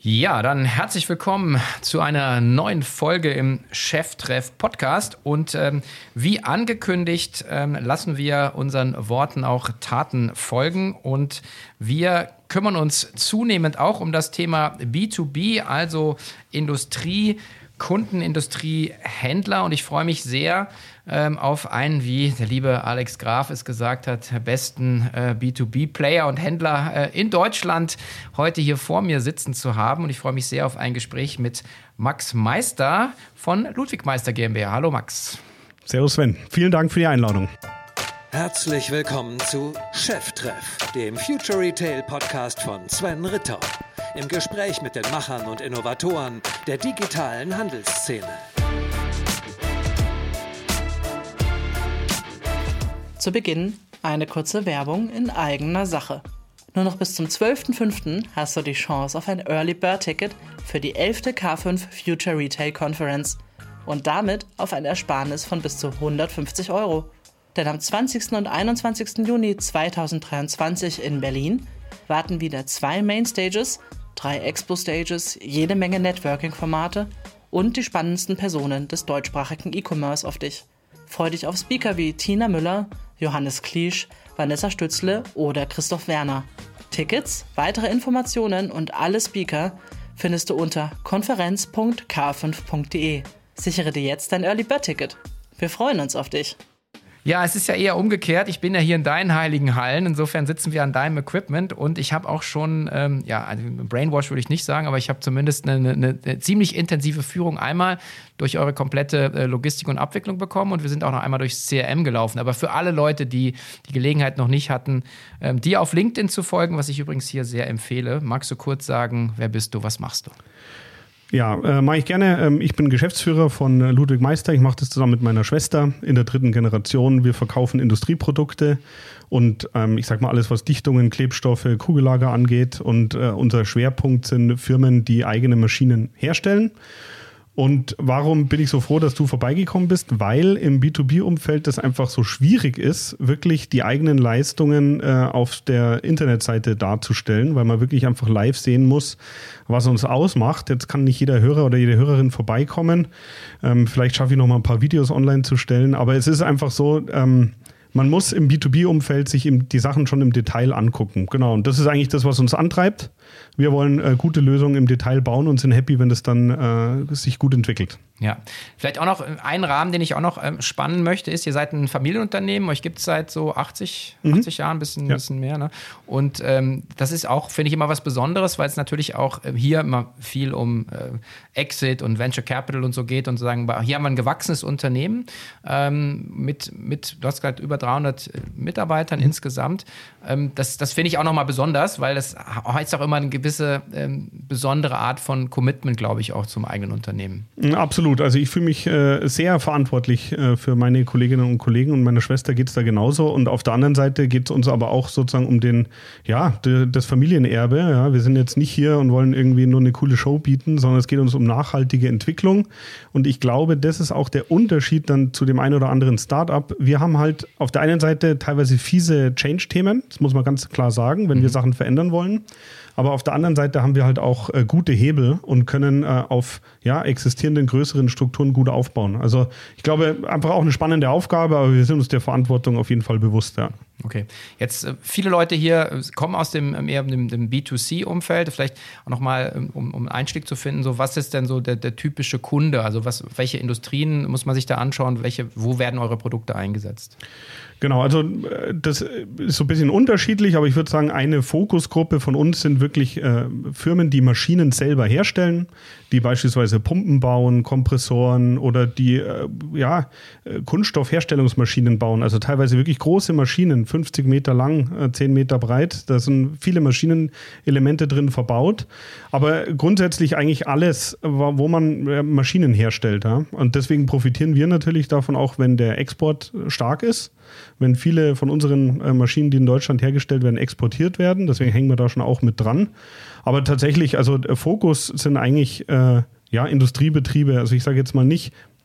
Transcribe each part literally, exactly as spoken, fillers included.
Ja, dann herzlich willkommen zu einer neuen Folge im Cheftreff-Podcast. Und ähm, wie angekündigt, ähm, lassen wir unseren Worten auch Taten folgen. Und wir kümmern uns zunehmend auch um das Thema B zwei B, also Industrie, Kunden, Industrie, Händler. Und ich freue mich sehr ähm, auf einen, wie der liebe Alex Graf es gesagt hat, besten äh, B zwei B-Player und Händler äh, in Deutschland heute hier vor mir sitzen zu haben. Und ich freue mich sehr auf ein Gespräch mit Max Meister von Ludwig Meister GmbH. Hallo Max. Servus Sven, vielen Dank für die Einladung. Herzlich willkommen zu Cheftreff, dem Future Retail Podcast von Sven Ritter. Im Gespräch mit den Machern und Innovatoren der digitalen Handelsszene. Zu Beginn eine kurze Werbung in eigener Sache. Nur noch bis zum zwölften fünften hast du die Chance auf ein Early Bird Ticket für die elfte K fünf Future Retail Conference und damit auf ein Ersparnis von bis zu hundertfünfzig Euro. Denn am zwanzigsten und einundzwanzigsten Juni zweitausenddreiundzwanzig in Berlin warten wieder zwei Mainstages, drei Expo-Stages, jede Menge Networking-Formate und die spannendsten Personen des deutschsprachigen E-Commerce auf dich. Freu dich auf Speaker wie Tina Müller, Johannes Kliesch, Vanessa Stützle oder Christoph Werner. Tickets, weitere Informationen und alle Speaker findest du unter konferenz punkt k fünf punkt de. Sichere dir jetzt dein Early Bird Ticket. Wir freuen uns auf dich. Ja, es ist ja eher umgekehrt. Ich bin ja hier in deinen heiligen Hallen. Insofern sitzen wir an deinem Equipment. Und ich habe auch schon, ähm, ja, also Brainwash würde ich nicht sagen, aber ich habe zumindest eine, eine, eine ziemlich intensive Führung einmal durch eure komplette äh, Logistik und Abwicklung bekommen. Und wir sind auch noch einmal durchs C R M gelaufen. Aber für alle Leute, die die Gelegenheit noch nicht hatten, ähm, dir auf LinkedIn zu folgen, was ich übrigens hier sehr empfehle, magst du kurz sagen, wer bist du, was machst du? Ja, äh, mache ich gerne. Ähm, ich bin Geschäftsführer von äh, Ludwig Meister. Ich mache das zusammen mit meiner Schwester in der dritten Generation. Wir verkaufen Industrieprodukte und ähm, ich sag mal alles, was Dichtungen, Klebstoffe, Kugellager angeht. Und äh, unser Schwerpunkt sind Firmen, die eigene Maschinen herstellen. Und warum bin ich so froh, dass du vorbeigekommen bist? Weil im B zwei B-Umfeld das einfach so schwierig ist, wirklich die eigenen Leistungen äh, auf der Internetseite darzustellen, weil man wirklich einfach live sehen muss, was uns ausmacht. Jetzt kann nicht jeder Hörer oder jede Hörerin vorbeikommen. Ähm, vielleicht schaffe ich noch mal ein paar Videos online zu stellen. Aber es ist einfach so, ähm, man muss im B zwei B-Umfeld sich im, die Sachen schon im Detail angucken. Genau, und das ist eigentlich das, was uns antreibt. Wir wollen äh, gute Lösungen im Detail bauen und sind happy, wenn das dann äh, sich gut entwickelt. Ja, vielleicht auch noch ein Rahmen, den ich auch noch ähm, spannen möchte, ist, ihr seid ein Familienunternehmen, euch gibt es seit so achtzig, mhm. achtzig Jahren, ein bisschen, ja. bisschen mehr. Ne? Und ähm, das ist auch, finde ich, immer was Besonderes, weil es natürlich auch äh, hier immer viel um äh, Exit und Venture Capital und so geht und sagen, hier haben wir ein gewachsenes Unternehmen ähm, mit, mit, du hast gerade über dreihundert Mitarbeitern mhm. insgesamt. Ähm, das das finde ich auch nochmal besonders, weil das heißt auch immer eine gewisse ähm, besondere Art von Commitment, glaube ich, auch zum eigenen Unternehmen. Absolut. Also ich fühle mich äh, sehr verantwortlich äh, für meine Kolleginnen und Kollegen und meiner Schwester geht es da genauso. Und auf der anderen Seite geht es uns aber auch sozusagen um den, ja, de, das Familienerbe. Ja. Wir sind jetzt nicht hier und wollen irgendwie nur eine coole Show bieten, sondern es geht uns um nachhaltige Entwicklung. Und ich glaube, das ist auch der Unterschied dann zu dem einen oder anderen Startup. Wir haben halt auf der einen Seite teilweise fiese Change-Themen. Das muss man ganz klar sagen, wenn mhm. wir Sachen verändern wollen. Aber auf der anderen Seite haben wir halt auch äh, gute Hebel und können äh, auf ja, existierenden größeren Strukturen gut aufbauen. Also ich glaube, einfach auch eine spannende Aufgabe, aber wir sind uns der Verantwortung auf jeden Fall bewusst. Ja. Okay, jetzt äh, viele Leute hier äh, kommen aus dem eher dem, dem B zwei C-Umfeld. Vielleicht auch nochmal, um, um einen Einstieg zu finden, so was ist denn so der, der typische Kunde? Also was, welche Industrien muss man sich da anschauen? Welche, wo werden eure Produkte eingesetzt? Genau, also das ist so ein bisschen unterschiedlich, aber ich würde sagen, eine Fokusgruppe von uns sind wirklich äh, Firmen, die Maschinen selber herstellen, die beispielsweise Pumpen bauen, Kompressoren oder die äh, ja, Kunststoffherstellungsmaschinen bauen, also teilweise wirklich große Maschinen, fünfzig Meter lang, äh, zehn Meter breit, da sind viele Maschinenelemente drin verbaut, aber grundsätzlich eigentlich alles, wo man äh, Maschinen herstellt. Ja? Und deswegen profitieren wir natürlich davon auch, wenn der Export stark ist. Wenn viele von unseren äh, Maschinen, die in Deutschland hergestellt werden, exportiert werden. Deswegen hängen wir da schon auch mit dran. Aber tatsächlich, also der Fokus sind eigentlich äh, ja, Industriebetriebe. Also ich sage jetzt mal nicht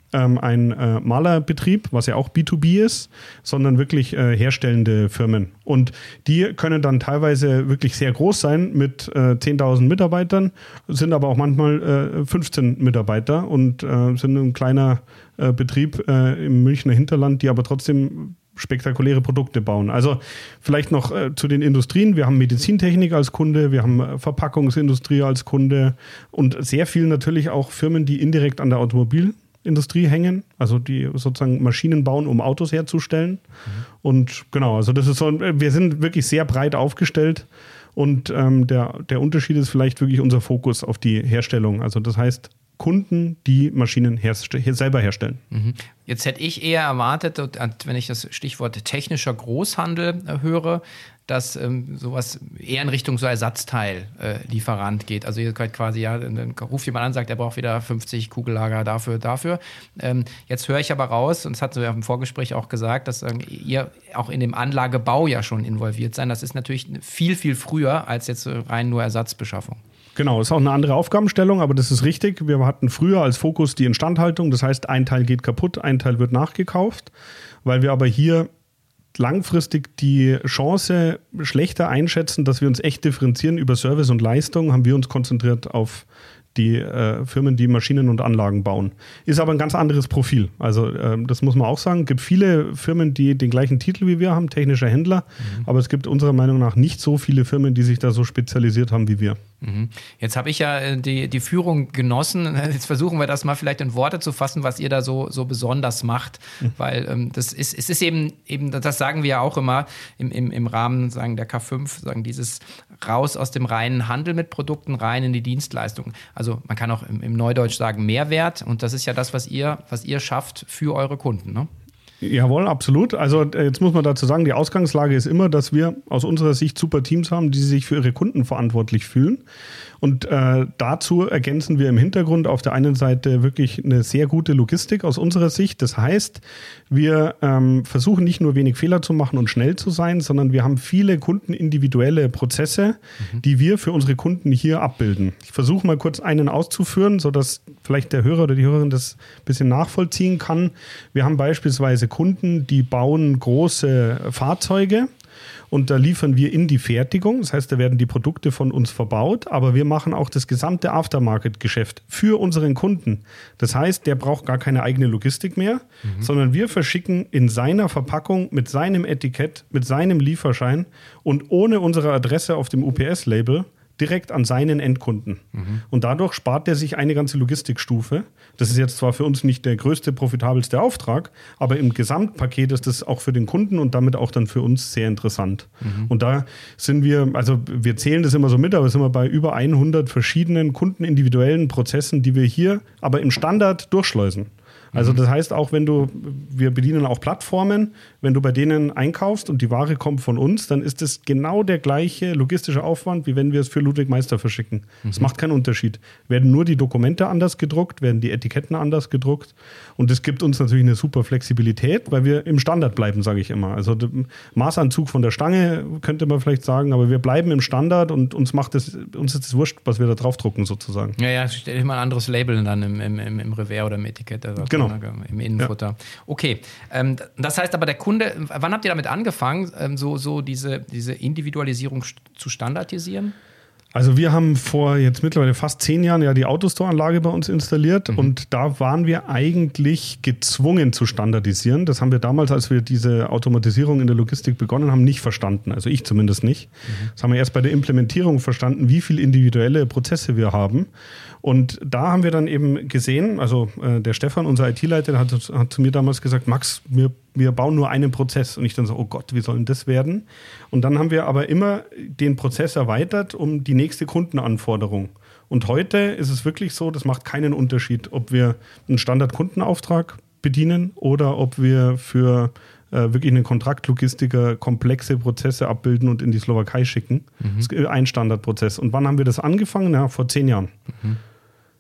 ähm, ein äh, Malerbetrieb, was ja auch B zwei B ist, sondern wirklich äh, herstellende Firmen. Und die können dann teilweise wirklich sehr groß sein mit äh, zehntausend Mitarbeitern, sind aber auch manchmal äh, fünfzehn Mitarbeiter und äh, sind ein kleiner äh, Betrieb äh, im Münchner Hinterland, die aber trotzdem spektakuläre Produkte bauen. Also vielleicht noch äh, zu den Industrien. Wir haben Medizintechnik als Kunde, wir haben äh, Verpackungsindustrie als Kunde und sehr viel natürlich auch Firmen, die indirekt an der Automobilindustrie hängen, also die sozusagen Maschinen bauen, um Autos herzustellen. Mhm. Und genau, also das ist so, wir sind wirklich sehr breit aufgestellt und ähm, der, der Unterschied ist vielleicht wirklich unser Fokus auf die Herstellung. Also das heißt, Kunden, die Maschinen herst- selber herstellen. Jetzt hätte ich eher erwartet, wenn ich das Stichwort technischer Großhandel höre, dass ähm, sowas eher in Richtung so Ersatzteillieferant äh, geht. Also ihr könnt quasi, ja, dann ruft jemand an und sagt, er braucht wieder fünfzig Kugellager dafür, dafür. Ähm, jetzt höre ich aber raus, und das hat so ja im Vorgespräch auch gesagt, dass ähm, ihr auch in dem Anlagebau ja schon involviert seid. Das ist natürlich viel, viel früher als jetzt rein nur Ersatzbeschaffung. Genau, ist auch eine andere Aufgabenstellung, aber das ist richtig. Wir hatten früher als Fokus die Instandhaltung. Das heißt, ein Teil geht kaputt, ein Teil wird nachgekauft. Weil wir aber hier langfristig die Chance schlechter einschätzen, dass wir uns echt differenzieren über Service und Leistung, haben wir uns konzentriert auf die äh, Firmen, die Maschinen und Anlagen bauen. Ist aber ein ganz anderes Profil. Also äh, das muss man auch sagen. Es gibt viele Firmen, die den gleichen Titel wie wir haben, technischer Händler. Mhm. Aber es gibt unserer Meinung nach nicht so viele Firmen, die sich da so spezialisiert haben wie wir. Mhm. Jetzt habe ich ja die, die Führung genossen. Jetzt versuchen wir das mal vielleicht in Worte zu fassen, was ihr da so, so besonders macht. Mhm. Weil ähm, das ist, es ist eben, eben, das sagen wir ja auch immer im, im, im Rahmen sagen der K fünf, sagen dieses raus aus dem reinen Handel mit Produkten, rein in die Dienstleistung. Also man kann auch im, im Neudeutsch sagen Mehrwert. Und das ist ja das, was ihr, was ihr schafft für eure Kunden, ne? Jawohl, absolut. Also jetzt muss man dazu sagen, die Ausgangslage ist immer, dass wir aus unserer Sicht super Teams haben, die sich für ihre Kunden verantwortlich fühlen. Und äh, dazu ergänzen wir im Hintergrund auf der einen Seite wirklich eine sehr gute Logistik aus unserer Sicht. Das heißt, wir ähm, versuchen nicht nur wenig Fehler zu machen und schnell zu sein, sondern wir haben viele kundenindividuelle Prozesse, mhm. die wir für unsere Kunden hier abbilden. Ich versuche mal kurz einen auszuführen, sodass vielleicht der Hörer oder die Hörerin das ein bisschen nachvollziehen kann. Wir haben beispielsweise Kunden, die bauen große Fahrzeuge. Und da liefern wir in die Fertigung. Das heißt, da werden die Produkte von uns verbaut, aber wir machen auch das gesamte Aftermarket-Geschäft für unseren Kunden. Das heißt, der braucht gar keine eigene Logistik mehr, mhm. sondern wir verschicken in seiner Verpackung mit seinem Etikett, mit seinem Lieferschein und ohne unsere Adresse auf dem U P S-Label direkt an seinen Endkunden. Mhm. Und dadurch spart er sich eine ganze Logistikstufe. Das ist jetzt zwar für uns nicht der größte, profitabelste Auftrag, aber im Gesamtpaket ist das auch für den Kunden und damit auch dann für uns sehr interessant. Mhm. Und da sind wir, also wir zählen das immer so mit, aber sind wir bei über hundert verschiedenen kundenindividuellen Prozessen, die wir hier aber im Standard durchschleusen. Also das heißt auch, wenn du, wir bedienen auch Plattformen, wenn du bei denen einkaufst und die Ware kommt von uns, dann ist es genau der gleiche logistische Aufwand, wie wenn wir es für Ludwig Meister verschicken. Es mhm. macht keinen Unterschied. Werden nur die Dokumente anders gedruckt, werden die Etiketten anders gedruckt und es gibt uns natürlich eine super Flexibilität, weil wir im Standard bleiben, sage ich immer. Also Maßanzug von der Stange könnte man vielleicht sagen, aber wir bleiben im Standard und uns macht es, uns ist es wurscht, was wir da draufdrucken sozusagen. Ja, ja, stell dir mal ein anderes Label dann im, im, im, im Revers oder im Etikett. Also genau. Im Innenfutter. Ja. Okay, ähm, das heißt aber der Kunde, wann habt ihr damit angefangen, ähm, so, so diese, diese Individualisierung st- zu standardisieren? Also wir haben vor jetzt mittlerweile fast zehn Jahren ja die Autostore-Anlage bei uns installiert mhm. und da waren wir eigentlich gezwungen zu standardisieren. Das haben wir damals, als wir diese Automatisierung in der Logistik begonnen haben, nicht verstanden. Also ich zumindest nicht. Mhm. Das haben wir erst bei der Implementierung verstanden, wie viele individuelle Prozesse wir haben. Und da haben wir dann eben gesehen, also äh, der Stefan, unser I T-Leiter, hat, hat zu mir damals gesagt, Max, wir, wir bauen nur einen Prozess. Und ich dann so, oh Gott, wie soll denn das werden? Und dann haben wir aber immer den Prozess erweitert um die nächste Kundenanforderung. Und heute ist es wirklich so, das macht keinen Unterschied, ob wir einen Standard-Kundenauftrag bedienen oder ob wir für äh, wirklich einen Kontraktlogistiker komplexe Prozesse abbilden und in die Slowakei schicken. Mhm. Das ist ein Standardprozess. Und wann haben wir das angefangen? Ja, vor zehn Jahren. Mhm.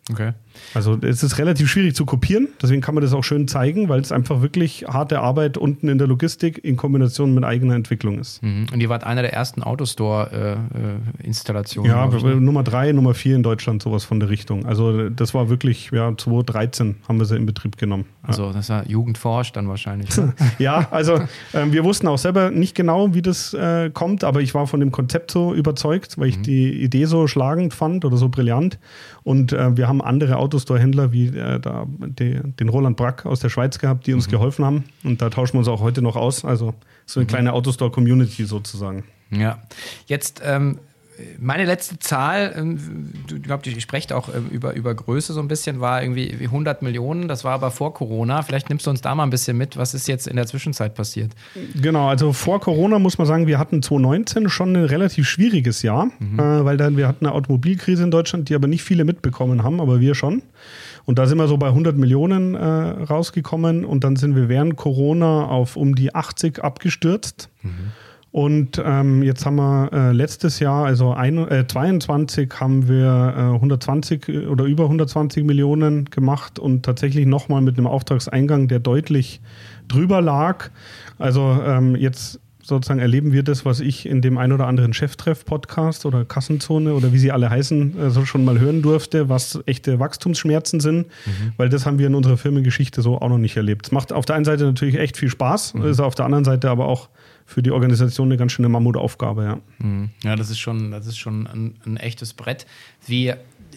Okay. Also es ist relativ schwierig zu kopieren, deswegen kann man das auch schön zeigen, weil es einfach wirklich harte Arbeit unten in der Logistik in Kombination mit eigener Entwicklung ist. Mhm. Und ihr wart einer der ersten Autostore-Installationen. Ja, ich, ne? Nummer drei, Nummer vier in Deutschland, sowas von der Richtung. Also das war wirklich, ja, zweitausenddreizehn haben wir sie in Betrieb genommen. Also ja. das ist ja Jugendforsch dann wahrscheinlich. Ja, also äh, wir wussten auch selber nicht genau, wie das äh, kommt, aber ich war von dem Konzept so überzeugt, weil ich mhm. die Idee so schlagend fand oder so brillant. Und äh, wir haben andere Autostore-Händler wie äh, da, die, den Roland Brack aus der Schweiz gehabt, die uns mhm. geholfen haben. Und da tauschen wir uns auch heute noch aus. Also so eine mhm. kleine Autostore-Community sozusagen. Ja, jetzt ähm, meine letzte Zahl, ähm, du glaubt, ich spreche auch ähm, über, über Größe so ein bisschen, war irgendwie hundert Millionen. Das war aber vor Corona. Vielleicht nimmst du uns da mal ein bisschen mit. Was ist jetzt in der Zwischenzeit passiert? Genau, also vor Corona muss man sagen, wir hatten zweitausendneunzehn schon ein relativ schwieriges Jahr, mhm. äh, weil dann wir hatten eine Automobilkrise in Deutschland, die aber nicht viele mitbekommen haben, aber wir schon. Und da sind wir so bei hundert Millionen äh, rausgekommen und dann sind wir während Corona auf um die achtzig abgestürzt. Mhm. Und ähm, jetzt haben wir äh, letztes Jahr, also ein, äh, zweiundzwanzig, haben wir äh, hundertzwanzig oder über hundertzwanzig Millionen gemacht und tatsächlich nochmal mit einem Auftragseingang, der deutlich drüber lag. Also ähm, jetzt sozusagen erleben wir das, was ich in dem ein oder anderen Cheftreff-Podcast oder Kassenzone oder wie sie alle heißen, also schon mal hören durfte, was echte Wachstumsschmerzen sind, mhm. weil das haben wir in unserer Firmengeschichte so auch noch nicht erlebt. Es macht auf der einen Seite natürlich echt viel Spaß, mhm. ist auf der anderen Seite aber auch für die Organisation eine ganz schöne Mammutaufgabe, ja. Mhm. Ja, das ist schon, das ist schon ein, ein echtes Brett. Wie,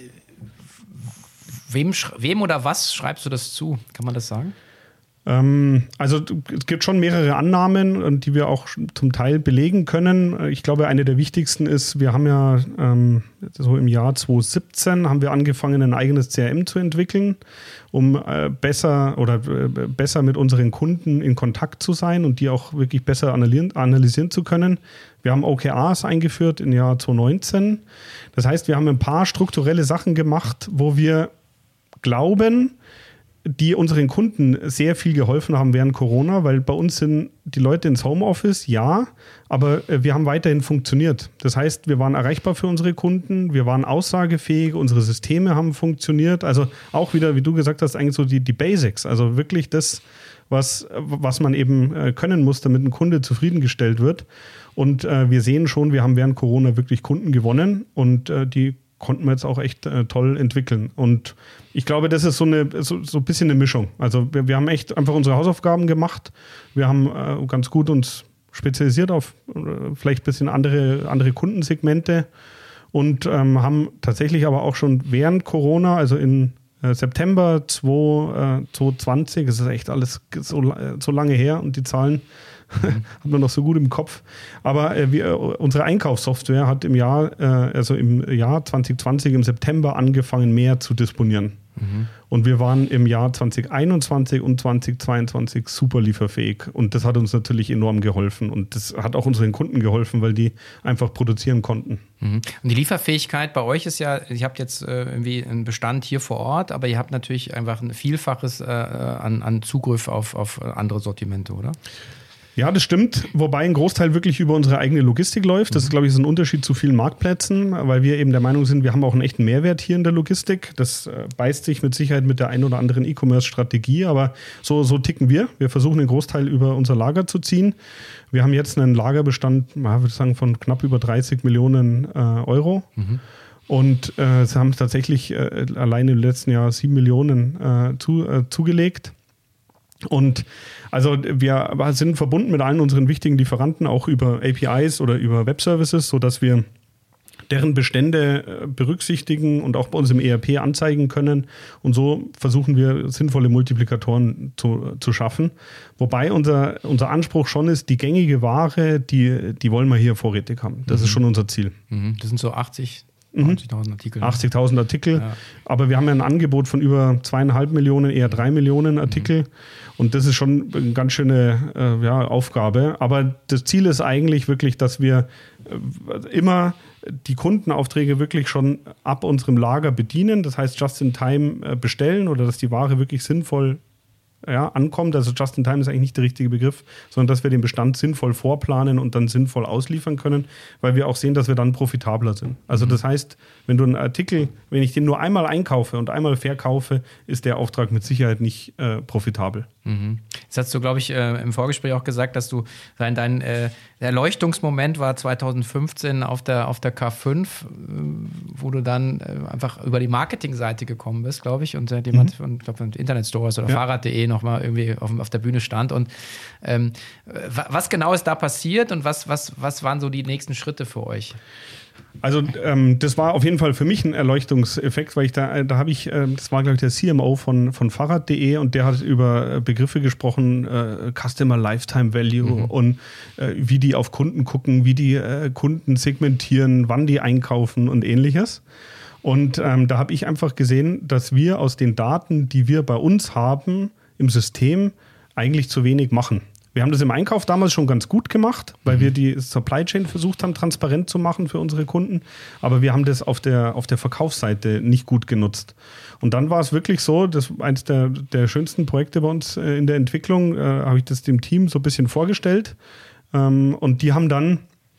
wem, wem oder was schreibst du das zu? Kann man das sagen? Ähm, also es gibt schon mehrere Annahmen, die wir auch zum Teil belegen können. Ich glaube, eine der wichtigsten ist, wir haben ja ähm, so im Jahr zweitausendsiebzehn haben wir angefangen, ein eigenes C R M zu entwickeln, um äh, besser oder äh, besser mit unseren Kunden in Kontakt zu sein und die auch wirklich besser analysieren, analysieren zu können. Wir haben O K Rs eingeführt im Jahr zweitausendneunzehn. Das heißt, wir haben ein paar strukturelle Sachen gemacht, wo wir glauben, die unseren Kunden sehr viel geholfen haben während Corona, weil bei uns sind die Leute ins Homeoffice, ja, aber wir haben weiterhin funktioniert. Das heißt, wir waren erreichbar für unsere Kunden, wir waren aussagefähig, unsere Systeme haben funktioniert. Also auch wieder, wie du gesagt hast, eigentlich so die, die Basics, also wirklich das, was, was man eben können muss, damit ein Kunde zufriedengestellt wird. Und äh, wir sehen schon, wir haben während Corona wirklich Kunden gewonnen und äh, die konnten wir jetzt auch echt äh, toll entwickeln. Und ich glaube, das ist so eine so, so ein bisschen eine Mischung. Also wir, wir haben echt einfach unsere Hausaufgaben gemacht. Wir haben äh, ganz gut uns spezialisiert auf äh, vielleicht ein bisschen andere, andere Kundensegmente und ähm, haben tatsächlich aber auch schon während Corona, also in äh, September zweitausendzwanzig, das ist echt alles so, so lange her und die Zahlen Mhm. hat man noch so gut im Kopf. Aber äh, wir, unsere Einkaufssoftware hat im Jahr, äh, also im Jahr zwanzig zwanzig im September angefangen, mehr zu disponieren. Mhm. Und wir waren im Jahr zwanzig einundzwanzig und zwanzig zweiundzwanzig super lieferfähig. Und das hat uns natürlich enorm geholfen. Und das hat auch unseren Kunden geholfen, weil die einfach produzieren konnten. Mhm. Und die Lieferfähigkeit bei euch ist ja, ihr habt jetzt äh, irgendwie einen Bestand hier vor Ort, aber ihr habt natürlich einfach ein Vielfaches äh, an, an Zugriff auf, auf andere Sortimente, oder? Ja, das stimmt, wobei ein Großteil wirklich über unsere eigene Logistik läuft. Das ist, glaube ich, so ein Unterschied zu vielen Marktplätzen, weil wir eben der Meinung sind, wir haben auch einen echten Mehrwert hier in der Logistik. Das äh, beißt sich mit Sicherheit mit der ein oder anderen E-Commerce-Strategie, aber so, so ticken wir. Wir versuchen den Großteil über unser Lager zu ziehen. Wir haben jetzt einen Lagerbestand, ja, würde ich sagen, von knapp über dreißig Millionen äh, Euro. Mhm. Und äh, sie haben tatsächlich äh, allein im letzten Jahr sieben Millionen äh, zu, äh, zugelegt. Und also wir sind verbunden mit allen unseren wichtigen Lieferanten, auch über A P Is oder über Webservices, sodass wir deren Bestände berücksichtigen und auch bei uns im E R P anzeigen können. Und so versuchen wir, sinnvolle Multiplikatoren zu, zu schaffen. Wobei unser, unser Anspruch schon ist, die gängige Ware, die, die wollen wir hier vorrätig haben. Das mhm. ist schon unser Ziel. Mhm. Das sind so achtzig achtzigtausend Artikel. achtzigtausend Artikel. Ja. Aber wir haben ja ein Angebot von über zweieinhalb Millionen, eher drei Millionen Artikel. Mhm. Und das ist schon eine ganz schöne äh, ja, Aufgabe. Aber das Ziel ist eigentlich wirklich, dass wir äh, immer die Kundenaufträge wirklich schon ab unserem Lager bedienen. Das heißt, just in time äh, bestellen oder dass die Ware wirklich sinnvoll ja, ankommt. Also Just-in-Time ist eigentlich nicht der richtige Begriff, sondern dass wir den Bestand sinnvoll vorplanen und dann sinnvoll ausliefern können, weil wir auch sehen, dass wir dann profitabler sind. Also das heißt, wenn du einen Artikel, wenn ich den nur einmal einkaufe und einmal verkaufe, ist der Auftrag mit Sicherheit nicht äh, profitabel. Mhm. Jetzt hast du, glaube ich, äh, im Vorgespräch auch gesagt, dass du dein, dein äh, Erleuchtungsmoment war zweitausendfünfzehn auf der, auf der K fünf, äh, wo du dann äh, einfach über die Marketingseite gekommen bist, glaube ich, und seitdem hat von, glaub, von Internetstores oder ja. Fahrrad punkt de nochmal irgendwie auf, auf der Bühne stand. Und ähm, was genau ist da passiert und was, was, was waren so die nächsten Schritte für euch? Also ähm, das war auf jeden Fall für mich ein Erleuchtungseffekt, weil ich da, da habe ich, äh, das war glaube ich der C M O von, von Fahrrad punkt de und der hat über Begriffe gesprochen, äh, Customer Lifetime Value mhm. und äh, wie die auf Kunden gucken, wie die äh, Kunden segmentieren, wann die einkaufen und ähnliches. Und ähm, da habe ich einfach gesehen, dass wir aus den Daten, die wir bei uns haben im System, eigentlich zu wenig machen. Wir haben das im Einkauf damals schon ganz gut gemacht, weil mhm. wir die Supply Chain versucht haben, transparent zu machen für unsere Kunden. Aber wir haben das auf der, auf der Verkaufsseite nicht gut genutzt. Und dann war es wirklich so, das eines der, der schönsten Projekte bei uns in der Entwicklung, äh, habe ich das dem Team so ein bisschen vorgestellt. Ähm, und die haben dann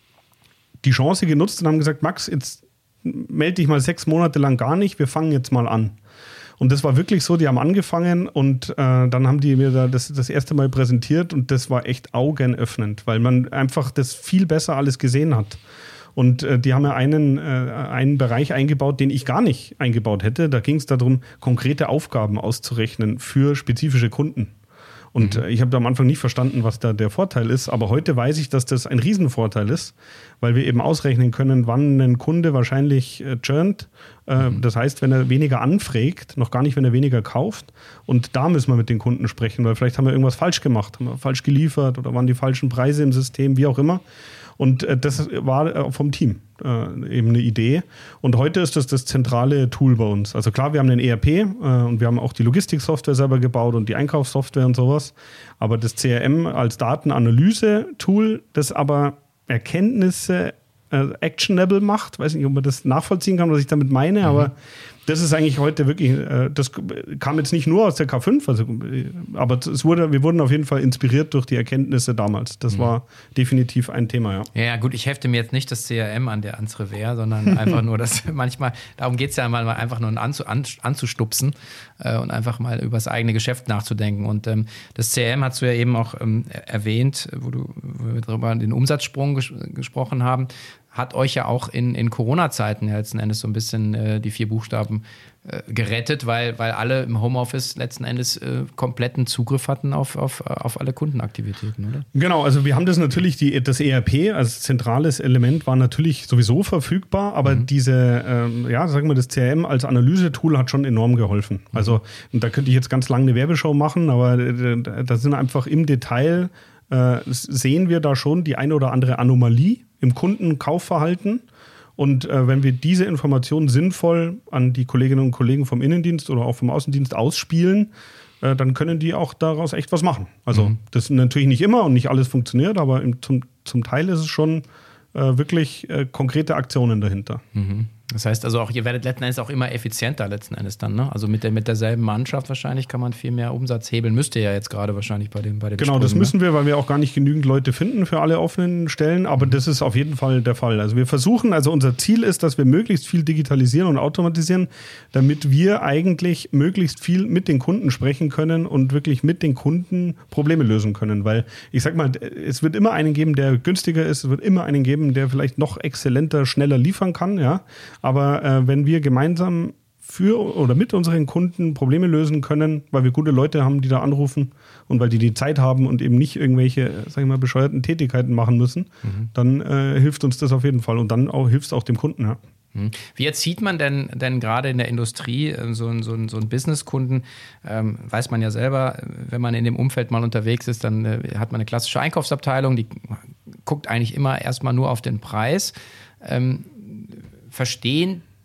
die Chance genutzt und haben gesagt, Max, jetzt melde dich mal sechs Monate lang gar nicht, wir fangen jetzt mal an. Und das war wirklich so, die haben angefangen und äh, dann haben die mir da das, das erste Mal präsentiert und das war echt augenöffnend, weil man einfach das viel besser alles gesehen hat. Und äh, die haben ja einen, äh, einen Bereich eingebaut, den ich gar nicht eingebaut hätte. Da ging es darum, konkrete Aufgaben auszurechnen für spezifische Kunden. Und mhm. ich habe da am Anfang nicht verstanden, was da der Vorteil ist. Aber heute weiß ich, dass das ein Riesenvorteil ist, weil wir eben ausrechnen können, wann ein Kunde wahrscheinlich äh, churnt. Äh, mhm. Das heißt, wenn er weniger anfragt, noch gar nicht, wenn er weniger kauft. Und da müssen wir mit den Kunden sprechen, weil vielleicht haben wir irgendwas falsch gemacht, haben wir falsch geliefert oder waren die falschen Preise im System, wie auch immer. Und äh, das war äh, vom Team äh, eben eine Idee. Und heute ist das das zentrale Tool bei uns. Also klar, wir haben den E R P äh, und wir haben auch die Logistiksoftware selber gebaut und die Einkaufssoftware und sowas. Aber das C R M als Datenanalyse-Tool, das aber Erkenntnisse äh, actionable macht, weiß nicht, ob man das nachvollziehen kann, was ich damit meine, mhm. aber das ist eigentlich heute wirklich, äh, das kam jetzt nicht nur aus der K fünf, also, aber es wurde, wir wurden auf jeden Fall inspiriert durch die Erkenntnisse damals. Das mhm. war definitiv ein Thema, ja. Ja, gut, ich hefte mir jetzt nicht das C R M an der ans Revers, sondern einfach nur, dass manchmal, darum geht es ja mal einfach nur anzu, an, anzustupsen äh, und einfach mal über das eigene Geschäft nachzudenken. Und ähm, das C R M hast du ja eben auch ähm, erwähnt, wo, du, wo wir darüber den Umsatzsprung ges- gesprochen haben. Hat euch ja auch in, in Corona-Zeiten ja letzten Endes so ein bisschen äh, die vier Buchstaben äh, gerettet, weil, weil alle im Homeoffice letzten Endes äh, kompletten Zugriff hatten auf, auf, auf alle Kundenaktivitäten, oder? Genau, also wir haben das natürlich, die, das E R P als zentrales Element war natürlich sowieso verfügbar, aber mhm. diese, ähm, ja, sagen wir, das C R M als Analyse-Tool hat schon enorm geholfen. Mhm. Also und da könnte ich jetzt ganz lange eine Werbeshow machen, aber äh, da sind einfach im Detail, äh, sehen wir da schon die eine oder andere Anomalie im Kundenkaufverhalten. Und äh, wenn wir diese Informationen sinnvoll an die Kolleginnen und Kollegen vom Innendienst oder auch vom Außendienst ausspielen, äh, dann können die auch daraus echt was machen. Also mhm. das ist natürlich nicht immer und nicht alles funktioniert, aber im, zum, zum Teil ist es schon äh, wirklich äh, konkrete Aktionen dahinter. Mhm. Das heißt also auch, ihr werdet letzten Endes auch immer effizienter letzten Endes dann, ne? Also mit, der, mit derselben Mannschaft wahrscheinlich kann man viel mehr Umsatz hebeln. Müsst ihr ja jetzt gerade wahrscheinlich bei den bei den Genau, Sprüngen, das müssen ne? wir, weil wir auch gar nicht genügend Leute finden für alle offenen Stellen, aber mhm. das ist auf jeden Fall der Fall. Also wir versuchen, also unser Ziel ist, dass wir möglichst viel digitalisieren und automatisieren, damit wir eigentlich möglichst viel mit den Kunden sprechen können und wirklich mit den Kunden Probleme lösen können, weil ich sag mal, es wird immer einen geben, der günstiger ist, es wird immer einen geben, der vielleicht noch exzellenter, schneller liefern kann, ja, aber äh, wenn wir gemeinsam für oder mit unseren Kunden Probleme lösen können, weil wir gute Leute haben, die da anrufen und weil die die Zeit haben und eben nicht irgendwelche, sag ich mal, bescheuerten Tätigkeiten machen müssen, mhm. dann äh, hilft uns das auf jeden Fall und dann auch, hilft es auch dem Kunden, ja. Wie erzieht man denn, denn gerade in der Industrie so einen so so ein Businesskunden? Ähm, weiß man ja selber, wenn man in dem Umfeld mal unterwegs ist, dann äh, hat man eine klassische Einkaufsabteilung, die guckt eigentlich immer erstmal nur auf den Preis. Ähm, verstehen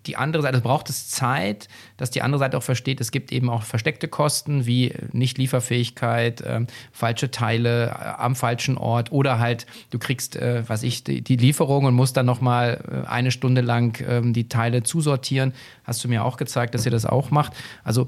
die andere Seite, braucht es Zeit, dass die andere Seite auch versteht, es gibt eben auch versteckte Kosten wie Nicht-Lieferfähigkeit, äh, falsche Teile äh, am falschen Ort oder halt, du kriegst, äh, was ich, die, die Lieferung und musst dann nochmal äh, eine Stunde lang äh, die Teile zusortieren. Hast du mir auch gezeigt, dass ihr das auch macht. Also,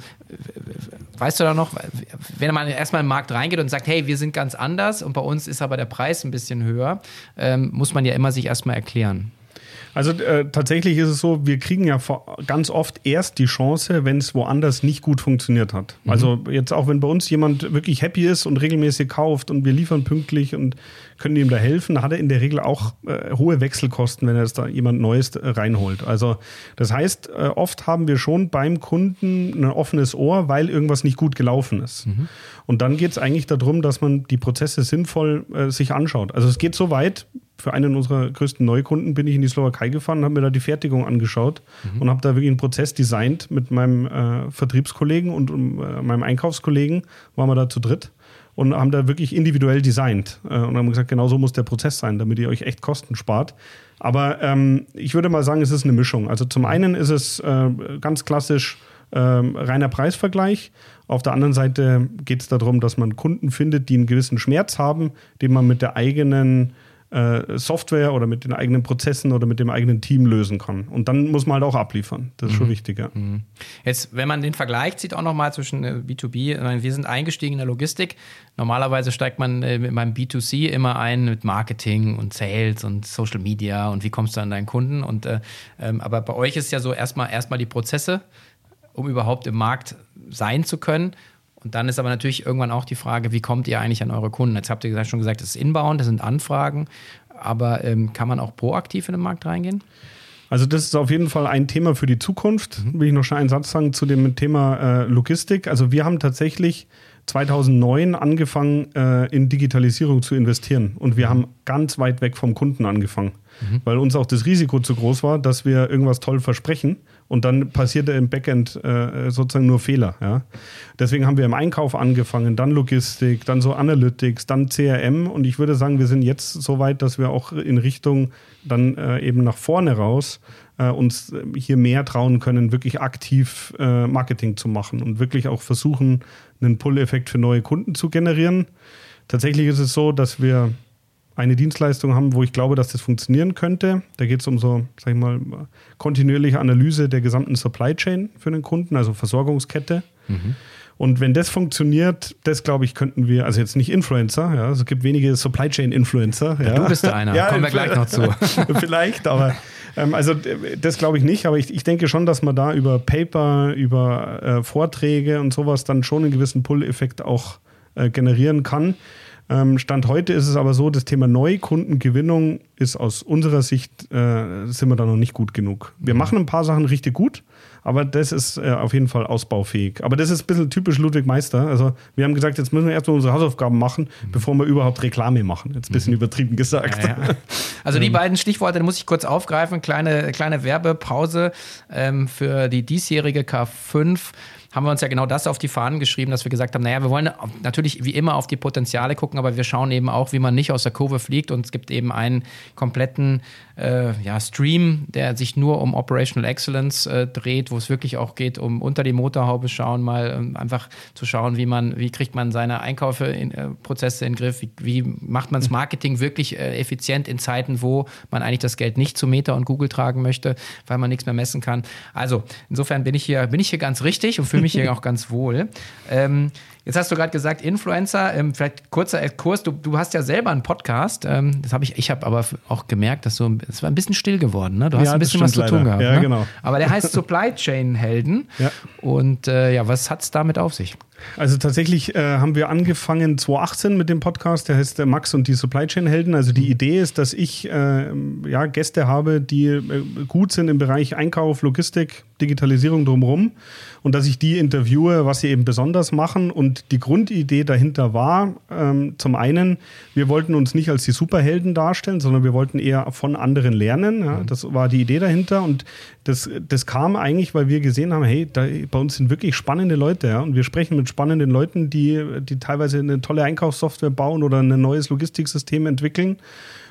äh, weißt du da noch, wenn man erstmal in den Markt reingeht und sagt, hey, wir sind ganz anders und bei uns ist aber der Preis ein bisschen höher, ähm, muss man ja immer sich erstmal erklären. Also äh, tatsächlich ist es so, wir kriegen ja ganz oft erst die Chance, wenn es woanders nicht gut funktioniert hat. Mhm. Also jetzt auch, wenn bei uns jemand wirklich happy ist und regelmäßig kauft und wir liefern pünktlich und können ihm da helfen, hat er in der Regel auch äh, hohe Wechselkosten, wenn er da jemand Neues äh, reinholt. Also das heißt, äh, oft haben wir schon beim Kunden ein offenes Ohr, weil irgendwas nicht gut gelaufen ist. Mhm. Und dann geht es eigentlich darum, dass man die Prozesse sinnvoll äh, sich anschaut. Also es geht so weit, für einen unserer größten Neukunden bin ich in die Slowakei gefahren, habe mir da die Fertigung angeschaut mhm. und habe da wirklich einen Prozess designt mit meinem äh, Vertriebskollegen und um, äh, meinem Einkaufskollegen, waren wir da zu dritt und haben da wirklich individuell designt äh, und haben gesagt, genau so muss der Prozess sein, damit ihr euch echt Kosten spart. Aber ähm, ich würde mal sagen, es ist eine Mischung. Also zum einen ist es äh, ganz klassisch äh, reiner Preisvergleich. Auf der anderen Seite geht es darum, dass man Kunden findet, die einen gewissen Schmerz haben, den man mit der eigenen Software oder mit den eigenen Prozessen oder mit dem eigenen Team lösen kann. Und dann muss man halt auch abliefern. Das ist mhm. schon wichtig, ja. Jetzt, wenn man den Vergleich zieht, auch nochmal zwischen B zwei B, wir sind eingestiegen in der Logistik. Normalerweise steigt man mit meinem B zwei C immer ein mit Marketing und Sales und Social Media und wie kommst du an deinen Kunden. Und, äh, aber bei euch ist ja so erstmal erstmal die Prozesse, um überhaupt im Markt sein zu können. Und dann ist aber natürlich irgendwann auch die Frage, wie kommt ihr eigentlich an eure Kunden? Jetzt habt ihr schon gesagt, das ist Inbound, das sind Anfragen, aber ähm, kann man auch proaktiv in den Markt reingehen? Also das ist auf jeden Fall ein Thema für die Zukunft. Mhm. Will ich noch schnell einen Satz sagen zu dem Thema äh, Logistik. Also wir haben tatsächlich zweitausendneun angefangen, äh, in Digitalisierung zu investieren. Und wir mhm. haben ganz weit weg vom Kunden angefangen, mhm. weil uns auch das Risiko zu groß war, dass wir irgendwas toll versprechen und dann passierte im Backend äh, sozusagen nur Fehler. Ja? Deswegen haben wir im Einkauf angefangen, dann Logistik, dann so Analytics, dann C R M und ich würde sagen, wir sind jetzt so weit, dass wir auch in Richtung dann äh, eben nach vorne raus äh, uns hier mehr trauen können, wirklich aktiv äh, Marketing zu machen und wirklich auch versuchen, einen Pull-Effekt für neue Kunden zu generieren. Tatsächlich ist es so, dass wir eine Dienstleistung haben, wo ich glaube, dass das funktionieren könnte. Da geht es um so, sag ich mal, kontinuierliche Analyse der gesamten Supply Chain für den Kunden, also Versorgungskette. Mhm. Und wenn das funktioniert, das glaube ich, könnten wir, also jetzt nicht Influencer, ja, es gibt wenige Supply Chain Influencer. Ja. Du bist da einer, ja, kommen wir gleich noch zu. Vielleicht, aber ähm, also das glaube ich nicht, aber ich, ich denke schon, dass man da über Paper, über äh, Vorträge und sowas dann schon einen gewissen Pull-Effekt auch äh, generieren kann. Stand heute ist es aber so, das Thema Neukundengewinnung ist aus unserer Sicht, äh, sind wir da noch nicht gut genug. Wir machen ein paar Sachen richtig gut, aber das ist äh, auf jeden Fall ausbaufähig. Aber das ist ein bisschen typisch Ludwig Meister. Also wir haben gesagt, jetzt müssen wir erstmal unsere Hausaufgaben machen, mhm. bevor wir überhaupt Reklame machen. Jetzt ein bisschen mhm. übertrieben gesagt. Ja, ja. Also die beiden Stichworte, die muss ich kurz aufgreifen. Kleine, kleine Werbepause ähm, für die diesjährige K fünf. Haben wir uns ja genau das auf die Fahnen geschrieben, dass wir gesagt haben, naja, wir wollen natürlich wie immer auf die Potenziale gucken, aber wir schauen eben auch, wie man nicht aus der Kurve fliegt und es gibt eben einen kompletten äh, ja, Stream, der sich nur um Operational Excellence äh, dreht, wo es wirklich auch geht, um unter die Motorhaube schauen, mal ähm, einfach zu schauen, wie man, wie kriegt man seine Einkäufe in, äh, Prozesse in den Griff, wie, wie macht man das Marketing wirklich äh, effizient in Zeiten, wo man eigentlich das Geld nicht zu Meta und Google tragen möchte, weil man nichts mehr messen kann. Also insofern bin ich hier, bin ich hier ganz richtig und für mich hier auch ganz wohl. Ähm, jetzt hast du gerade gesagt, Influencer, ähm, vielleicht kurzer Exkurs, du, du hast ja selber einen Podcast, ähm, das habe ich, ich habe aber auch gemerkt, dass so, es war ein bisschen still geworden, ne? Du hast ja, ein bisschen was zu tun gehabt. Ja, ne? Genau. Aber der heißt Supply Chain Helden. Ja. Und äh, ja, was hat es damit auf sich? Also tatsächlich äh, haben wir angefangen zweitausendachtzehn mit dem Podcast, der heißt äh, Max und die Supply Chain Helden. Also die Idee ist, dass ich äh, ja, Gäste habe, die äh, gut sind im Bereich Einkauf, Logistik, Digitalisierung drumherum und dass ich die interviewe, was sie eben besonders machen. Und die Grundidee dahinter war, ähm, zum einen, wir wollten uns nicht als die Superhelden darstellen, sondern wir wollten eher von anderen lernen. Ja? Das war die Idee dahinter und das, das kam eigentlich, weil wir gesehen haben, hey, da, bei uns sind wirklich spannende Leute, ja? Und wir sprechen mit spannenden Leuten, die, die teilweise eine tolle Einkaufssoftware bauen oder ein neues Logistiksystem entwickeln.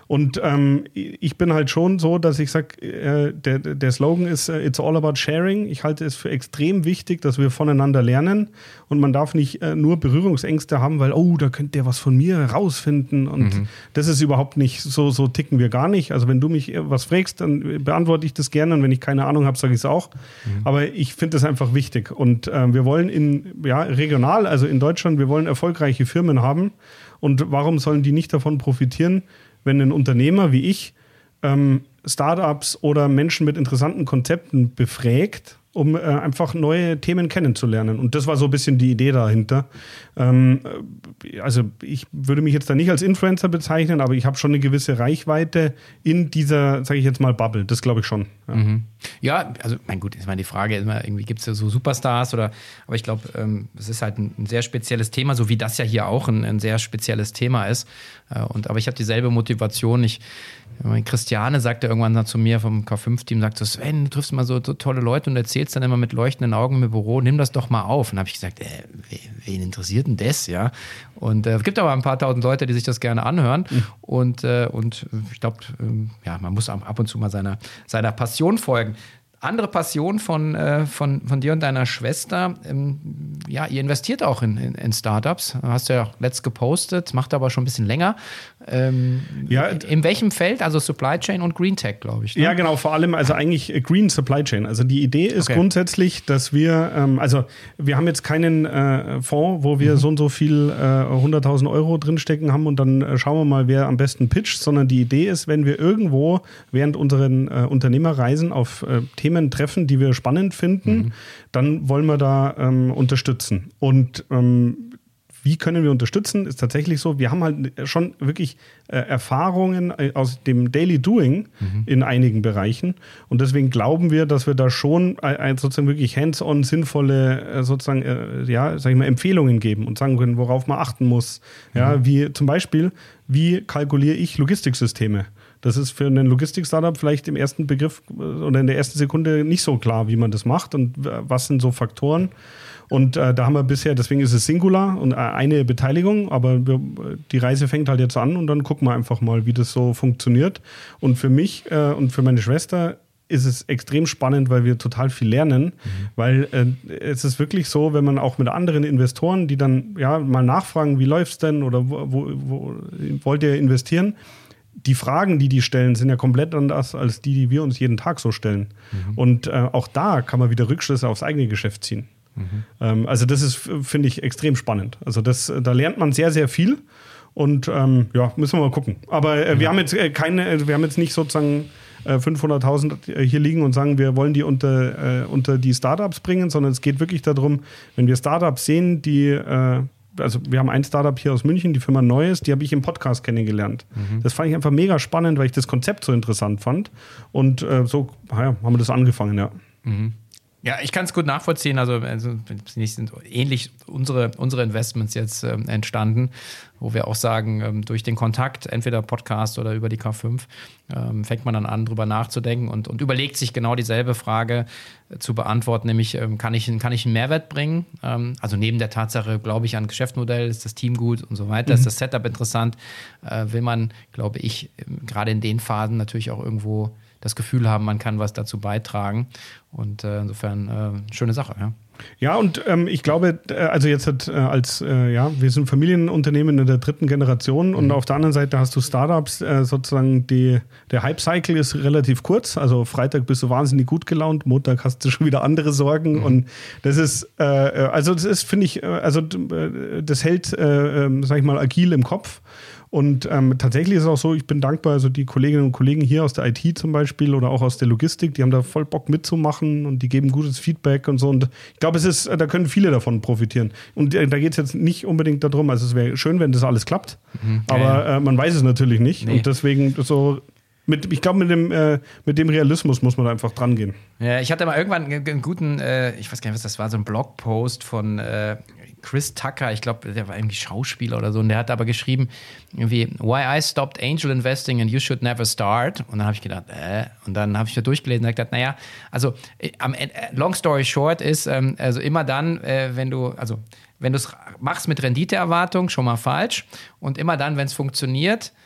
Und ähm, ich bin halt schon so, dass ich sage, äh, der, der Slogan ist äh, It's all about sharing. Ich halte es für extrem wichtig, dass wir voneinander lernen und man darf nicht äh, nur Berührungsängste haben, weil, oh, da könnte der was von mir rausfinden und mhm. das ist überhaupt nicht, so, so ticken wir gar nicht. Also wenn du mich was fragst, dann beantworte ich das gerne und wenn ich keine Ahnung habe, sage ich es auch. Mhm. Aber ich finde das einfach wichtig und äh, wir wollen in, ja, regional, also in Deutschland, wir wollen erfolgreiche Firmen haben und warum sollen die nicht davon profitieren, wenn ein Unternehmer wie ich ähm, Startups oder Menschen mit interessanten Konzepten befragt, um äh, einfach neue Themen kennenzulernen. Und das war so ein bisschen die Idee dahinter. Ähm, also ich würde mich jetzt da nicht als Influencer bezeichnen, aber ich habe schon eine gewisse Reichweite in dieser, sage ich jetzt mal, Bubble. Das glaube ich schon. Ja. Mhm. Ja, also mein gut, ich meine, die Frage ist immer, irgendwie gibt es ja so Superstars oder, aber ich glaube, ähm, es ist halt ein, ein sehr spezielles Thema, so wie das ja hier auch ein, ein sehr spezielles Thema ist. Äh, und, aber ich habe dieselbe Motivation. Ich, Christiane sagte irgendwann zu mir vom K fünf Team, sagt so, Sven, du triffst immer so, so tolle Leute und erzählst dann immer mit leuchtenden Augen im Büro, nimm das doch mal auf. Und dann habe ich gesagt, äh, wen interessiert denn das, ja? Und äh, es gibt aber ein paar tausend Leute, die sich das gerne anhören. Mhm. Und, äh, und ich glaube, ähm, ja, man muss ab und zu mal seiner, seiner Passion folgen. Andere Passion von, äh, von, von dir und deiner Schwester, ähm, ja, ihr investiert auch in, in, in Startups. Hast du ja letzt gepostet, macht aber schon ein bisschen länger. Ähm, ja, in welchem Feld? Also Supply Chain und Green Tech, glaube ich. Ne? Ja, genau, vor allem, also eigentlich Green Supply Chain. Also die Idee ist okay. grundsätzlich, dass wir, ähm, also wir haben jetzt keinen äh, Fonds, wo wir mhm. so und so viel äh, hunderttausend Euro drinstecken haben und dann äh, schauen wir mal, wer am besten pitcht, sondern die Idee ist, wenn wir irgendwo während unseren äh, Unternehmerreisen auf äh, Themen treffen, die wir spannend finden, mhm. dann wollen wir da ähm, unterstützen. Und ähm, wie können wir unterstützen, ist tatsächlich so, wir haben halt schon wirklich äh, Erfahrungen aus dem Daily Doing mhm. in einigen Bereichen und deswegen glauben wir, dass wir da schon äh, sozusagen wirklich hands-on sinnvolle äh, sozusagen, äh, ja, sag ich mal, Empfehlungen geben und sagen können, worauf man achten muss. Ja, mhm. wie zum Beispiel, wie kalkuliere ich Logistiksysteme? Das ist für einen Logistik-Startup vielleicht im ersten Begriff oder in der ersten Sekunde nicht so klar, wie man das macht und was sind so Faktoren. Und äh, da haben wir bisher, deswegen ist es Singular und eine Beteiligung, aber wir, die Reise fängt halt jetzt an und dann gucken wir einfach mal, wie das so funktioniert. Und für mich äh, und für meine Schwester ist es extrem spannend, weil wir total viel lernen, mhm. weil äh, es ist wirklich so, wenn man auch mit anderen Investoren, die dann ja mal nachfragen, wie läuft's denn oder wo, wo, wo wollt ihr investieren, die Fragen, die die stellen, sind ja komplett anders als die, die wir uns jeden Tag so stellen. Mhm. Und äh, auch da kann man wieder Rückschlüsse aufs eigene Geschäft ziehen. Mhm. Ähm, also das ist, finde ich, extrem spannend. Also das, da lernt man sehr, sehr viel. Und ähm, ja, müssen wir mal gucken. Aber äh, mhm. wir haben jetzt äh, keine, wir haben jetzt nicht sozusagen äh, fünfhunderttausend hier liegen und sagen, wir wollen die unter, äh, unter die Startups bringen, sondern es geht wirklich darum, wenn wir Startups sehen, die äh, also wir haben ein Startup hier aus München, die Firma Neues, die habe ich im Podcast kennengelernt. Mhm. Das fand ich einfach mega spannend, weil ich das Konzept so interessant fand. Und äh, so ja, haben wir das angefangen, ja. Mhm. Ja, ich kann es gut nachvollziehen. Also, also sind ähnlich unsere, unsere Investments jetzt ähm, entstanden, wo wir auch sagen, ähm, durch den Kontakt, entweder Podcast oder über die K fünf, ähm, fängt man dann an, drüber nachzudenken und, und überlegt sich genau dieselbe Frage äh, zu beantworten, nämlich ähm, kann, ich, kann ich einen Mehrwert bringen? Ähm, also neben der Tatsache, glaube ich, an Geschäftsmodell, ist das Team gut und so weiter, mhm. ist das Setup interessant, äh, will man, glaube ich, gerade in den Phasen natürlich auch irgendwo das Gefühl haben, man kann was dazu beitragen. Und äh, insofern äh, schöne Sache, ja. Ja, und ähm, ich glaube, also jetzt hat äh, als, äh, ja, wir sind Familienunternehmen in der dritten Generation und mhm. auf der anderen Seite hast du Startups, äh, sozusagen die, der Hype-Cycle ist relativ kurz, also Freitag bist du wahnsinnig gut gelaunt, Montag hast du schon wieder andere Sorgen mhm. und das ist, äh, also das ist, finde ich, also das hält, äh, sag ich mal, agil im Kopf. Und ähm, tatsächlich ist es auch so, ich bin dankbar, also die Kolleginnen und Kollegen hier aus der I T zum Beispiel oder auch aus der Logistik, die haben da voll Bock mitzumachen und die geben gutes Feedback und so. Und ich glaube, es ist, da können viele davon profitieren. Und äh, da geht es jetzt nicht unbedingt darum, also es wäre schön, wenn das alles klappt, mhm. aber ja, ja. Äh, man weiß es natürlich nicht. Nee. Und deswegen so... Mit, ich glaube, mit dem, äh, mit dem Realismus muss man da einfach dran gehen. Ja, ich hatte mal irgendwann einen, einen guten, äh, ich weiß gar nicht, was das war, so ein Blogpost von äh, Chris Tucker, ich glaube, der war irgendwie Schauspieler oder so, und der hat aber geschrieben, irgendwie, why I stopped angel investing and you should never start. Und dann habe ich gedacht, äh, und dann habe ich da durchgelesen und gedacht, naja, also am äh, long story short ist, ähm, also immer dann, äh, wenn du, also wenn du es machst mit Renditeerwartung, schon mal falsch, und immer dann, wenn es funktioniert,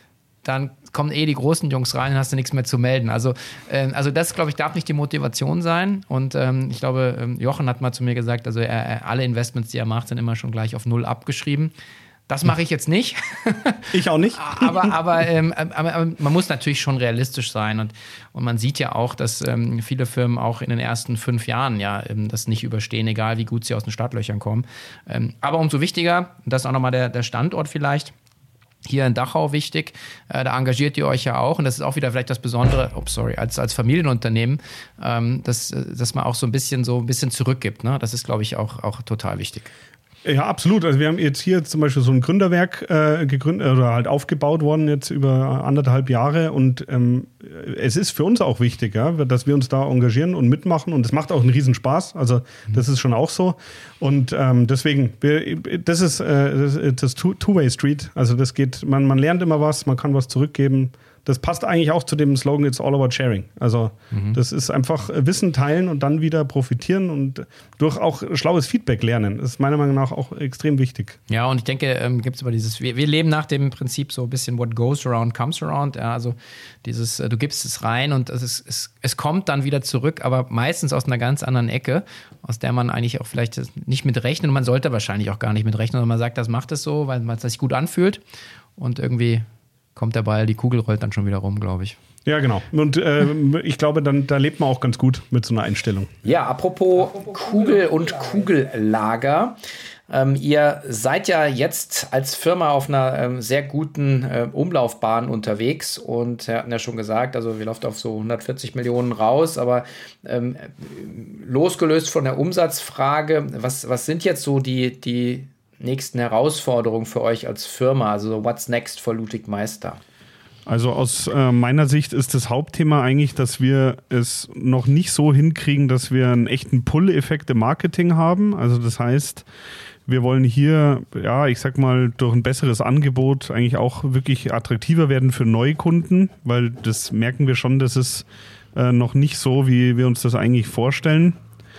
dann kommen eh die großen Jungs rein und hast du nichts mehr zu melden. Also, äh, also das, glaube ich, darf nicht die Motivation sein. Und ähm, ich glaube, ähm, Jochen hat mal zu mir gesagt, also er, er, alle Investments, die er macht, sind immer schon gleich auf Null abgeschrieben. Das mache ich jetzt nicht. Ich auch nicht. aber, aber, ähm, aber, aber man muss natürlich schon realistisch sein. Und, und man sieht ja auch, dass ähm, viele Firmen auch in den ersten fünf Jahren ja ähm, das nicht überstehen, egal wie gut sie aus den Startlöchern kommen. Ähm, aber umso wichtiger, das ist auch nochmal der, der Standort vielleicht, hier in Dachau wichtig, äh, da engagiert ihr euch ja auch und das ist auch wieder vielleicht das Besondere, oh, sorry, als, als Familienunternehmen, ähm, dass, dass man auch so ein bisschen so ein bisschen zurückgibt. Ne? Das ist, glaube ich, auch, auch total wichtig. Ja, absolut. Also wir haben jetzt hier zum Beispiel so ein Gründerwerk äh, gegründet oder halt aufgebaut worden jetzt über anderthalb Jahre und ähm, es ist für uns auch wichtig, ja, dass wir uns da engagieren und mitmachen und es macht auch einen Riesenspaß. Also das ist schon auch so und ähm, deswegen, wir, das ist äh, das Two-Way-Street. Also das geht, man, man lernt immer was, man kann was zurückgeben. Das passt eigentlich auch zu dem Slogan It's all about sharing. Also mhm. das ist einfach Wissen teilen und dann wieder profitieren und durch auch schlaues Feedback lernen. Das ist meiner Meinung nach auch extrem wichtig. Ja, und ich denke, ähm, gibt es aber dieses, wir, wir leben nach dem Prinzip so ein bisschen what goes around comes around. Ja, also dieses, äh, du gibst es rein und es, ist, es, es kommt dann wieder zurück, aber meistens aus einer ganz anderen Ecke, aus der man eigentlich auch vielleicht nicht mit rechnet und man sollte wahrscheinlich auch gar nicht mit rechnen, sondern man sagt, das macht es so, weil es sich gut anfühlt und irgendwie kommt der Ball, die Kugel rollt dann schon wieder rum, glaube ich. Ja, genau. Und äh, ich glaube, dann, da lebt man auch ganz gut mit so einer Einstellung. Ja, apropos Kugel und Kugellager. Ähm, ihr seid ja jetzt als Firma auf einer ähm, sehr guten äh, Umlaufbahn unterwegs und wir hatten ja schon gesagt, also wir laufen auf so hundertvierzig Millionen raus, aber ähm, losgelöst von der Umsatzfrage, was, was sind jetzt so die, die nächsten Herausforderungen für euch als Firma? Also what's next for Ludwig Meister? Also aus äh, meiner Sicht ist das Hauptthema eigentlich, dass wir es noch nicht so hinkriegen, dass wir einen echten Pull-Effekt im Marketing haben. Also das heißt, wir wollen hier, ja, ich sag mal, durch ein besseres Angebot eigentlich auch wirklich attraktiver werden für Neukunden, weil das merken wir schon, das ist äh, noch nicht so, wie wir uns das eigentlich vorstellen.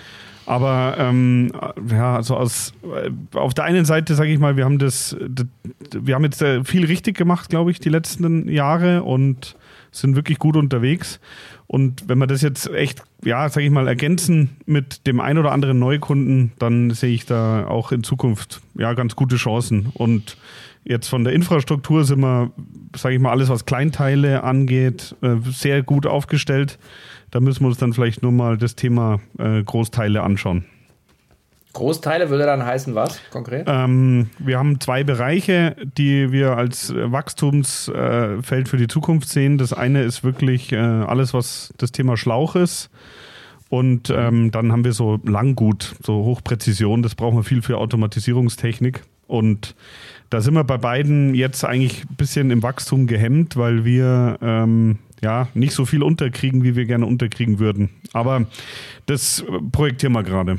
Aber ähm, ja, also aus auf der einen Seite sage ich mal, wir haben das, das wir haben jetzt viel richtig gemacht, glaube ich, die letzten Jahre und sind wirklich gut unterwegs. Und wenn wir das jetzt echt, ja, sage ich mal, ergänzen mit dem ein oder anderen Neukunden, dann sehe ich da auch in Zukunft ja ganz gute Chancen. Und jetzt von der Infrastruktur sind wir, sage ich mal, alles was Kleinteile angeht, sehr gut aufgestellt. Da müssen wir uns dann vielleicht nur mal das Thema äh, Großteile anschauen. Großteile würde dann heißen was konkret? Ähm, wir haben zwei Bereiche, die wir als Wachstumsfeld äh, für die Zukunft sehen. Das eine ist wirklich äh, alles, was das Thema Schlauch ist. Und ähm, dann haben wir so Langgut, so Hochpräzision. Das brauchen wir viel für Automatisierungstechnik. Und da sind wir bei beiden jetzt eigentlich ein bisschen im Wachstum gehemmt, weil wir ähm, ja nicht so viel unterkriegen, wie wir gerne unterkriegen würden. Aber das projektieren wir gerade.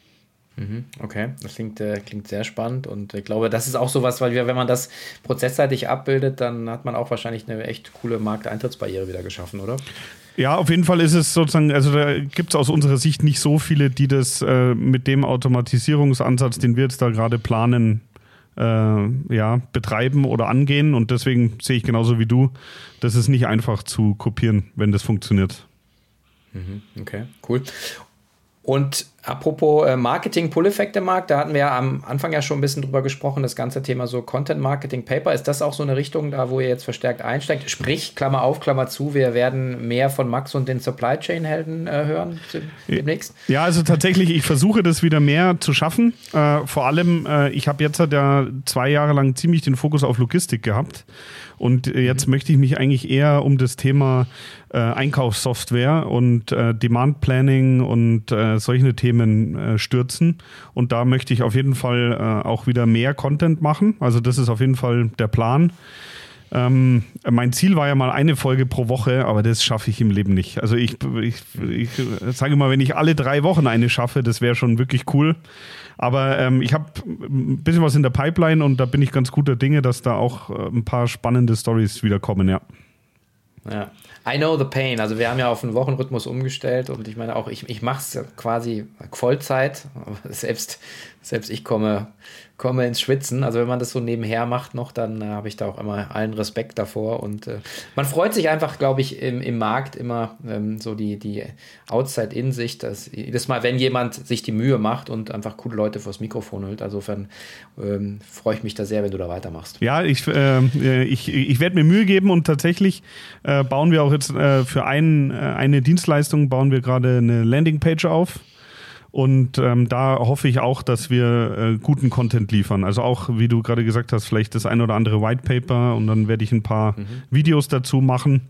Okay, das klingt, äh, klingt sehr spannend und ich glaube, das ist auch sowas, weil wir, wenn man das prozessseitig abbildet, dann hat man auch wahrscheinlich eine echt coole Markteintrittsbarriere wieder geschaffen, oder? Ja, auf jeden Fall ist es sozusagen, also da gibt es aus unserer Sicht nicht so viele, die das äh, mit dem Automatisierungsansatz, den wir jetzt da gerade planen, äh, ja, betreiben oder angehen und deswegen sehe ich genauso wie du, das ist nicht einfach zu kopieren, wenn das funktioniert. Okay, cool. Und apropos äh, Marketing-Pull-Effekte-Markt, da hatten wir ja am Anfang ja schon ein bisschen drüber gesprochen, das ganze Thema so Content-Marketing-Paper. Ist das auch so eine Richtung, da wo ihr jetzt verstärkt einsteigt? Sprich, Klammer auf, Klammer zu, wir werden mehr von Max und den Supply-Chain-Helden äh, hören demnächst? Ja, also tatsächlich, ich versuche das wieder mehr zu schaffen. Äh, vor allem, äh, ich habe jetzt halt ja zwei Jahre lang ziemlich den Fokus auf Logistik gehabt. Und jetzt mhm. möchte ich mich eigentlich eher um das Thema äh, Einkaufssoftware und äh, Demand Planning und äh, solche Themen äh, stürzen. Und da möchte ich auf jeden Fall äh, auch wieder mehr Content machen. Also das ist auf jeden Fall der Plan. Ähm, mein Ziel war ja mal eine Folge pro Woche, aber das schaffe ich im Leben nicht. Also ich, ich, ich sage mal, wenn ich alle drei Wochen eine schaffe, das wäre schon wirklich cool. Aber ähm, ich habe ein bisschen was in der Pipeline und da bin ich ganz guter Dinge, dass da auch äh, ein paar spannende Storys wieder kommen, ja. Ja. I know the pain. Also wir haben ja auf einen Wochenrhythmus umgestellt und ich meine auch, ich, ich mache es quasi Vollzeit, aber selbst Selbst ich komme, komme ins Schwitzen. Also wenn man das so nebenher macht noch, dann äh, habe ich da auch immer allen Respekt davor. Und äh, man freut sich einfach, glaube ich, im, im Markt immer ähm, so die, die Outside-In-Sicht, dass jedes Mal, wenn jemand sich die Mühe macht und einfach coole Leute vors Mikrofon holt. Also insofern ähm, freue ich mich da sehr, wenn du da weitermachst. Ja, ich, äh, ich, ich werde mir Mühe geben und tatsächlich äh, bauen wir auch jetzt äh, für ein, äh, eine Dienstleistung, bauen wir gerade eine Landingpage auf. Und ähm, da hoffe ich auch, dass wir äh, guten Content liefern. Also auch, wie du gerade gesagt hast, vielleicht das ein oder andere White Paper und dann werde ich ein paar mhm. Videos dazu machen.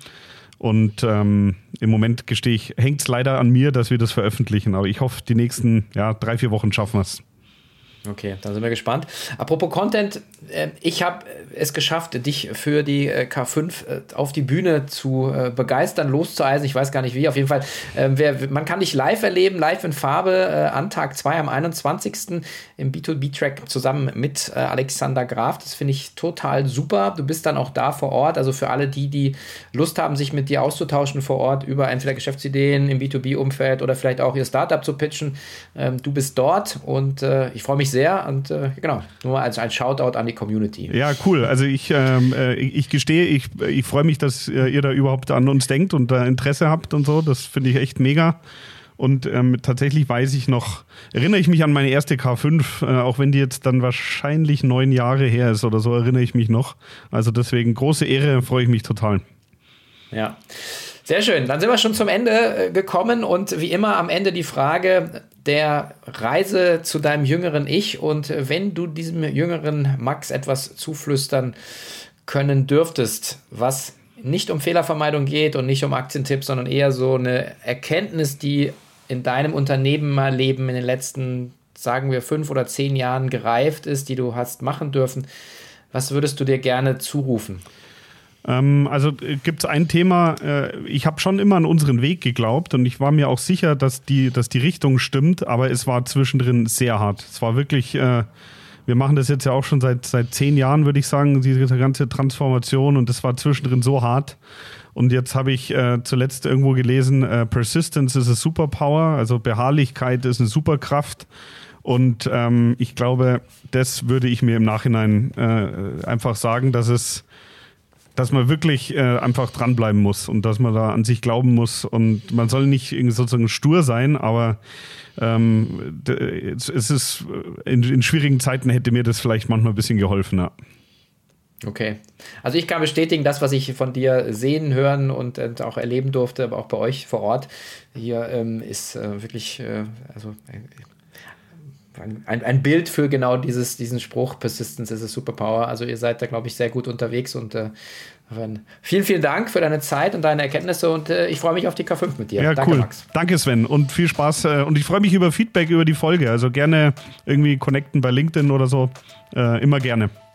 Und ähm, im Moment gestehe ich, hängt es leider an mir, dass wir das veröffentlichen. Aber ich hoffe, die nächsten ja, drei, vier Wochen schaffen wir es. Okay, dann sind wir gespannt. Apropos Content, äh, ich habe es geschafft, dich für die äh, K fünf äh, auf die Bühne zu äh, begeistern, loszueisen. Ich weiß gar nicht wie. Auf jeden Fall, äh, wer, man kann dich live erleben, live in Farbe, äh, an Tag zwei am einundzwanzigsten im B zwei B-Track zusammen mit äh, Alexander Graf. Das finde ich total super. Du bist dann auch da vor Ort. Also für alle die, die Lust haben, sich mit dir auszutauschen vor Ort über entweder Geschäftsideen im B zwei B-Umfeld oder vielleicht auch ihr Startup zu pitchen. Ähm, du bist dort und äh, ich freue mich sehr und äh, genau, nur als ein Shoutout an die Community. Ja, cool. Also ich, ähm, ich, ich gestehe, ich, ich freue mich, dass ihr da überhaupt an uns denkt und da Interesse habt und so. Das finde ich echt mega. Und ähm, tatsächlich weiß ich noch, erinnere ich mich an meine erste K fünf, äh, auch wenn die jetzt dann wahrscheinlich neun Jahre her ist oder so, erinnere ich mich noch. Also deswegen große Ehre, freue ich mich total. Ja. Sehr schön, dann sind wir schon zum Ende gekommen und wie immer am Ende die Frage der Reise zu deinem jüngeren Ich und wenn du diesem jüngeren Max etwas zuflüstern können dürftest, was nicht um Fehlervermeidung geht und nicht um Aktientipps, sondern eher so eine Erkenntnis, die in deinem Unternehmerleben in den letzten, sagen wir, fünf oder zehn Jahren gereift ist, die du hast machen dürfen, was würdest du dir gerne zurufen? Also gibt es ein Thema, ich habe schon immer an unseren Weg geglaubt und ich war mir auch sicher, dass die, dass die Richtung stimmt, aber es war zwischendrin sehr hart. Es war wirklich, wir machen das jetzt ja auch schon seit, seit zehn Jahren, würde ich sagen, diese ganze Transformation und das war zwischendrin so hart. Und jetzt habe ich äh, zuletzt irgendwo gelesen, äh, Persistence is a Superpower, also Beharrlichkeit ist eine Superkraft. Und ähm, ich glaube, das würde ich mir im Nachhinein äh, einfach sagen, dass es dass man wirklich äh, einfach dranbleiben muss und dass man da an sich glauben muss und man soll nicht irgendwie sozusagen stur sein, aber ähm, es ist in, in schwierigen Zeiten hätte mir das vielleicht manchmal ein bisschen geholfen. Ja. Okay, also ich kann bestätigen, das, was ich von dir sehen, hören und, und auch erleben durfte, aber auch bei euch vor Ort, hier ähm, ist äh, wirklich, äh, also Ein, ein, ein Bild für genau dieses, diesen Spruch, Persistence is a Superpower. Also ihr seid da, glaube ich, sehr gut unterwegs und äh, vielen, vielen Dank für deine Zeit und deine Erkenntnisse und äh, ich freue mich auf die K fünf mit dir. Ja, danke, cool. Max. Danke, Sven, und viel Spaß. Äh, und ich freue mich über Feedback über die Folge. Also gerne irgendwie connecten bei LinkedIn oder so. Äh, immer gerne.